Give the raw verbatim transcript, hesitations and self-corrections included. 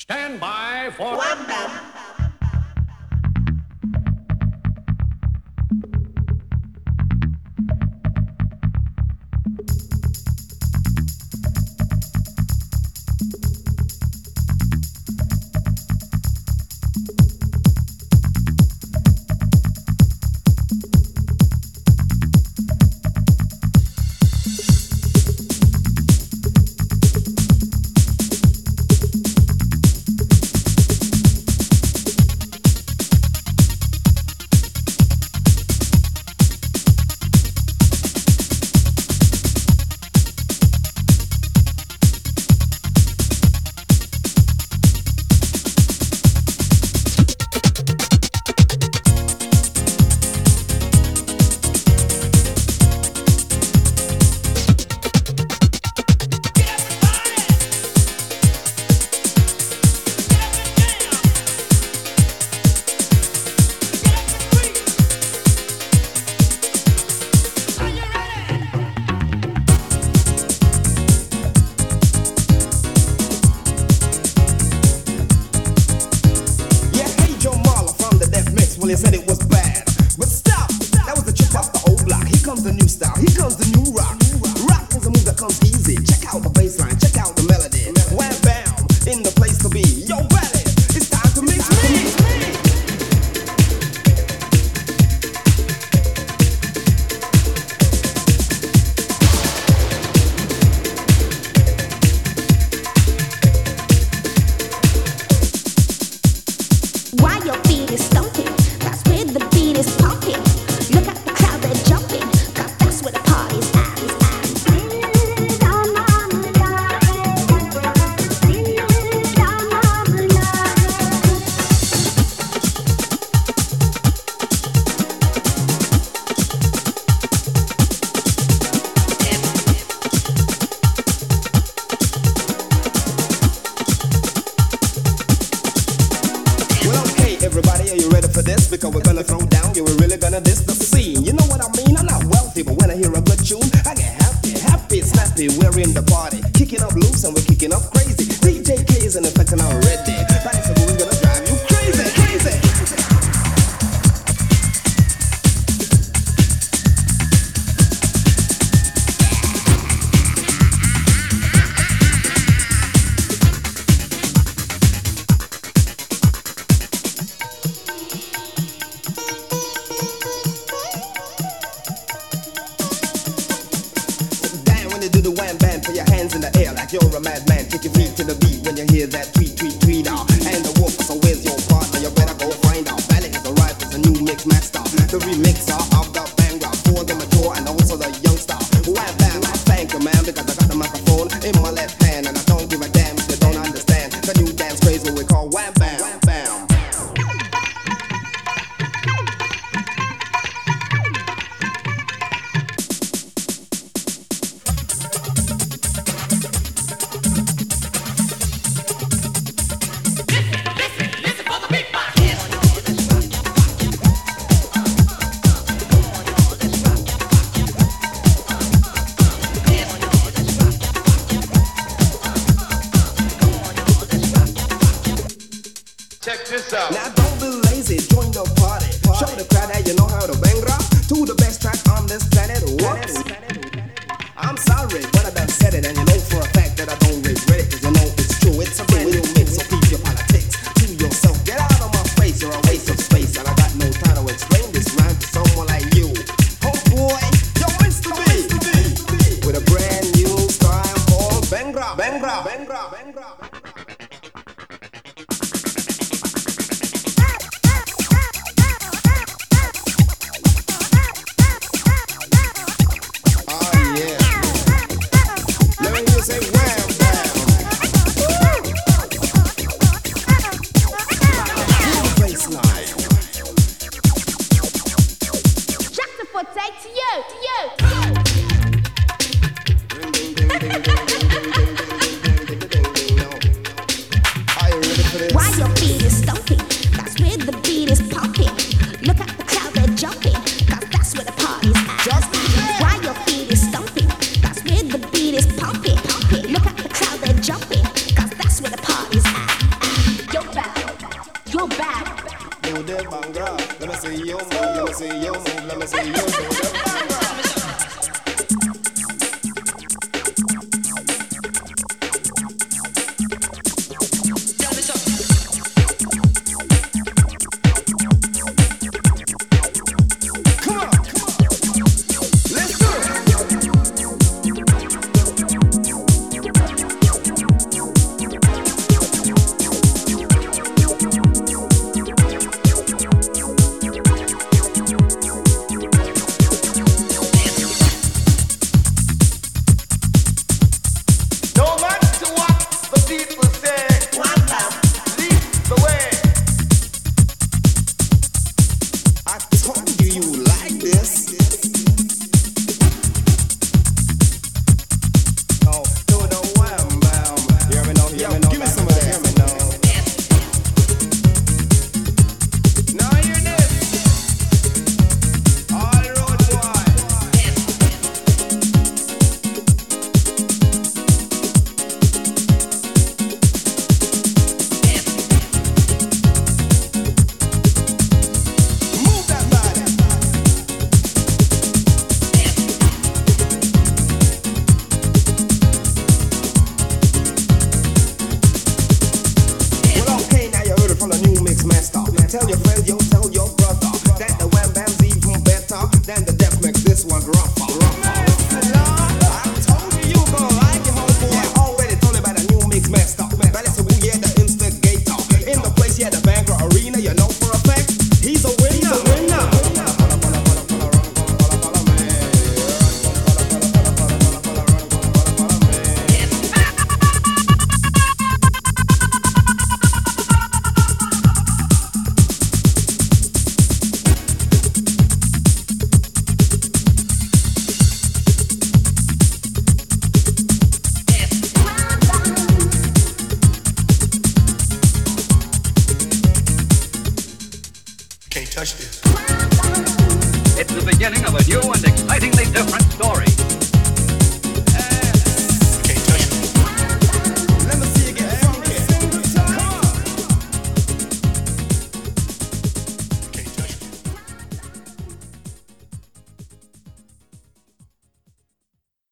Stand by for Wham bam. Well, they said it was bad, but stop. That was the trip off the old block. Here comes the new style. Here comes the new rock. Rock is a move that comes easy. Check out the bass line. Check out the melody. Wham bam, in the place to be. Yo, Belly, it's time to mix me. Why your feet is stomping? That's where the beat is pumping. Look at the crowd, they're jumping. 'Cause that's where the party's at. Well, okay, everybody, are you ready for this? Because we're gonna throw down, yeah, we're really gonna diss the scene. You know what I mean? I'm not wealthy, but when I hear a good tune, I get happy, happy, snappy. We're in the party, kicking up loose and we're kicking up crazy. D J K is in effect and already. That is who's gonna drive you crazy, crazy. Damn, when you do the wham bam, put your hands in the air like you're a madman. Take your feet to the beat when you hear that tweet, tweet, tweet out. And the wolf, so where's your partner? You better go find out. Valley has arrived as a new mix master, the remixer of the banger for the mature and also the youngster. Wham bam, I thank you, man, because I got the microphone in my left hand and I don't give a damn if you don't understand the new dance craze what we call wham bam, wham bam. check this out. Now don't be lazy, join the party. Show the crowd how you know how to bang rock to the best track on this planet. Whoops. I'm sorry, but I done said it, and you know for a fact that I don't regret it, 'cause you know it's true. It's a brand new mix, so keep your politics to yourself. Get out of my face, you're a waste of space, and I got no time to explain this rhyme to someone like you. Oh boy, yo, it's the beat with a brand new style called bang rock, bang rock, bang rock, bang rock. Say wham bam. Baseline. Jack the foot, say to you, to you. Ding, ding, ding, ding, ding, ding, ding, ding, ding, ding, ding, ding, no. Are you ready for this? Why your feet is stomping? That's where the beat is pumping. Look at the crowd, they're jumping. 'Cause that's where the party's at. Just yeah. Why your feet is stomping? That's where the beat is pumping. Pumping. Look at the crowd, they're jumping. 'Cause that's where the party's at. see you move, let me see you do the bang. Tell your friends, yo, tell your brother that the wham bam's even better than the death makes this one rougher. Listen, Lord, I told you you gonna like it, homeboy. Yeah, already told you about the new mix master. But it's a yeah, the instigator. In the place, yeah, the Bangra Arena, you know for a fact, he's a winner. He's a winner. It's the beginning of a new and excitingly different story.